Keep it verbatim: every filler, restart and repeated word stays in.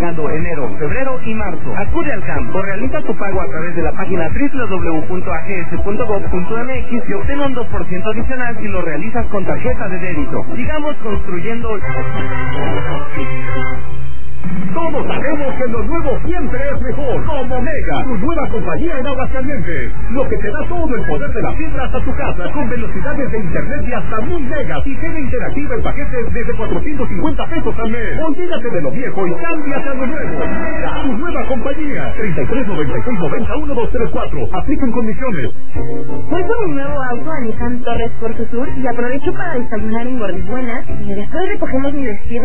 pagando enero, febrero y marzo. Acude al C A M o realiza tu pago a través de la página doble u doble u doble u punto a g s punto gob punto m x y obtén un dos por ciento adicional si lo realizas con tarjeta de débito. Sigamos construyendo. Todos sabemos que lo nuevo siempre es mejor. Como Mega, tu nueva compañía en Aguascalientes. Lo que te da todo el poder de la fibra hasta tu casa, con velocidades de internet de hasta mil megas y tele interactiva en paquetes desde cuatrocientos cincuenta pesos al mes. Olvídate de lo viejo y cámbiate a lo nuevo. Mega, tu nueva compañía. treinta y tres noventa y seis noventa uno dos tres cuatro. Aplican condiciones. Voy con un nuevo auto a Nissan Torres Porto Sur y aprovecho para desayunar en Gordibuenas y después recogemos mi vestido